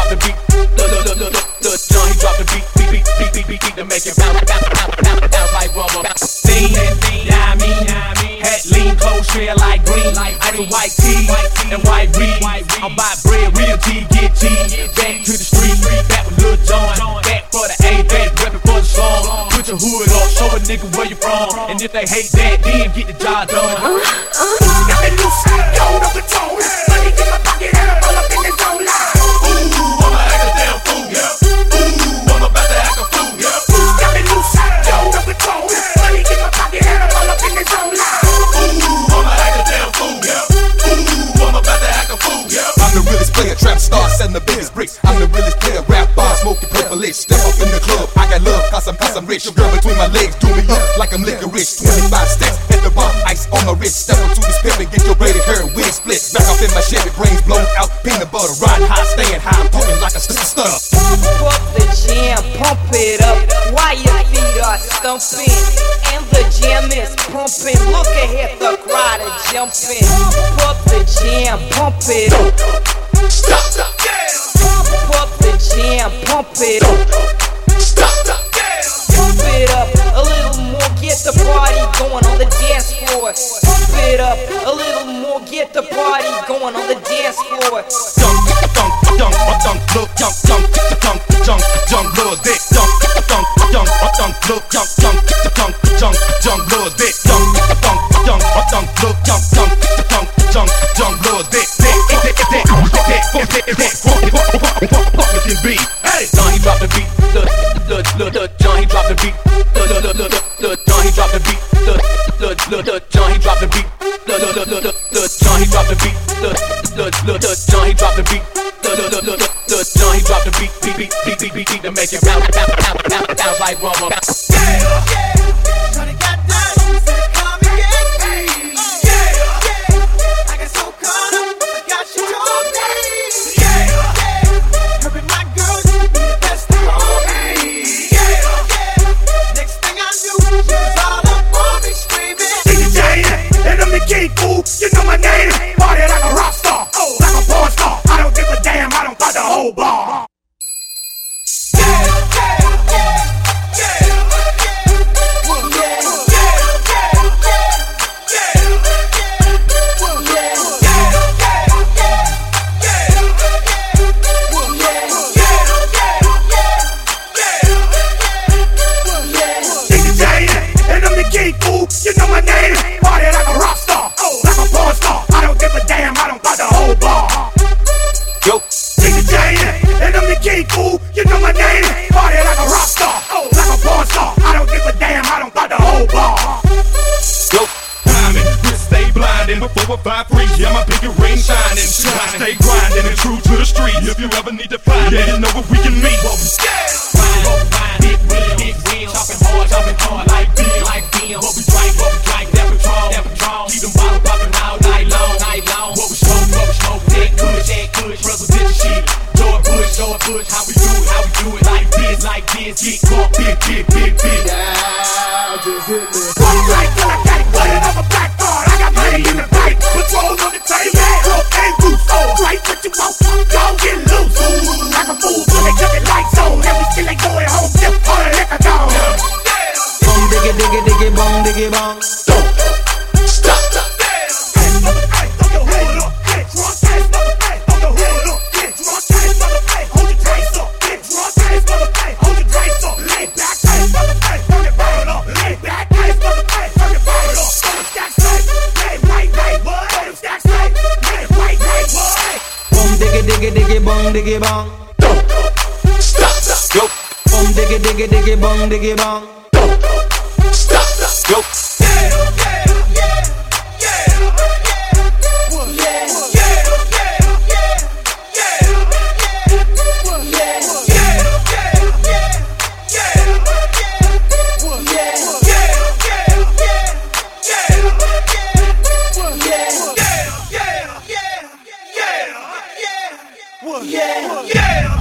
drop the beat. Lil Jon, he drop the beat to make it bounce like rubber. Lean, yeah, I mean, hat lean, clothes trail like green, ice and white tee and white weed. I'm buy bread, real tea, get cheese. Back to the street, back with Lil Jon, back for the A, back reppin' for the slum. Put your hood up, show a nigga where you from, and if they hate that, then get the job done. Got me loose, gold up the tone, money in my pocket, and I'm all up in the zone line. Ooh, I'ma act a damn fool, yeah. Ooh, I'm about to act a fool, yeah. Got me loose, gold up the tone, money in my pocket, and I'm all up in the zone line. Ooh, I'ma act a damn fool, yeah. Ooh, I'm about to act a fool, yeah. I'm the realest player, trap star, setting the biggest bricks. I'm the realest player, rap bar, smoking purplish. Step up in the club, I got love, cause I'm rich. Girl between my legs, do me up like I'm licorice. 25 steps, hit the bar, ice on my wrist. Step up to this pimp and get your braided hair and wig split. Back off in my Chevy, brains blown out, peanut butter. Riding high, staying high, I'm talking like a stutter. Pump up the jam, pump it up while your feet are stumping. And the jam is pumping, look ahead, the crowd is jumping. Pump up the jam, pump it up. Stop. Pump up the jam, pump it up. Stop. Pump it up a little more, get the party going on the dance floor. Pump it up a little more, get the party going on the dance floor. Lil Dick, Hey, Jon, he drop the beat. Lil Jon, he drop the beat. Lil Jon, he drop the beat. Lil Jon, he drop the beat. Lil Jon, he drop the beat. Lil Jon, he drop the beat. Lil Jon, he drop the beat to make it bounce like rubber. Johnny got down, said come and get me. I got so caught up, I got you on me. Her and my girl used to be the best of all me. Next thing I knew, she was all up on me screaming. DJ, and I'm the king, fool, you know my name. Party like a rock star, like a porn star. I don't give a damn, I don't got the whole bar. You know my name, party like a rock star, like a porn star. I don't give a damn, I don't got the whole bar. Yo, DJ, and I'm the king, fool. You know my name, party like a rock star, like a porn star. I don't give a damn, I don't got the whole bar. yo. Diamond, wrist stay blinding before 5-3. Yeah, my pinky ring shining. I stay grinding and true to the street. If you ever need to find me, you know where we can meet. Big wheel, chopping hard like beer. What we drink, that Patron. Keep them bottles popping all night long. What we smoke, that kush, presidential shit. George Bush, how we do it like this, get caught, big. Now just hit me. One right till I got it, put it on my black card. I got money in the bank, patrol on the table. Propane boost, right what you want, don't get loose. Like a fool till they took it lights on, and we still ain't going home, just all the liquor gone. Bong diggy bong diggy bong. Stop. Diggy bong diggy bong. Stop. Yo, Diggy bong diggy bong. Stop. yo. Yeah.